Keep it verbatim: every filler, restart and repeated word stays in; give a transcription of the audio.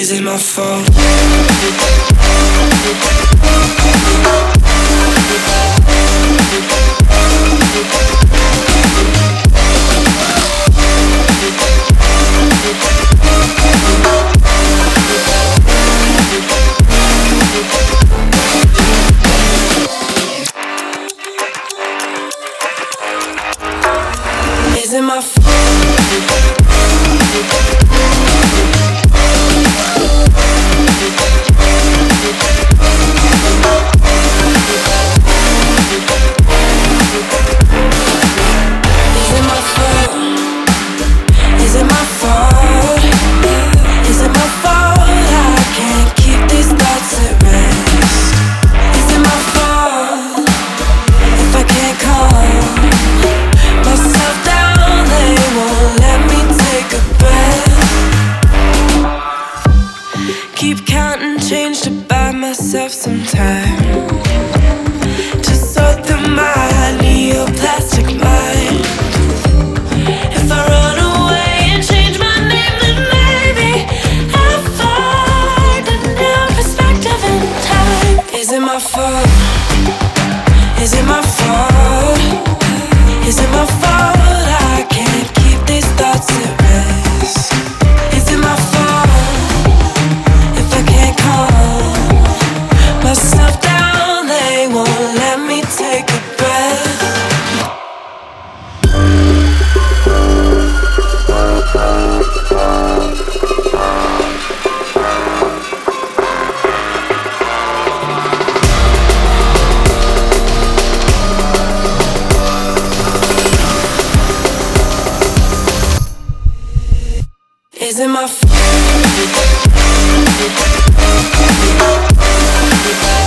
Is it my fault? Is it my fault? Keep counting change to buy myself some time to sort through my neoplastic mind. If I run away and change my name, then maybe I'll find a new perspective in time. Is it my fault? Is it my fault? Is it my fault I can't keep these thoughts at rest? Is it my fault? Myself down, they won't let me take a breath. Is it my fault?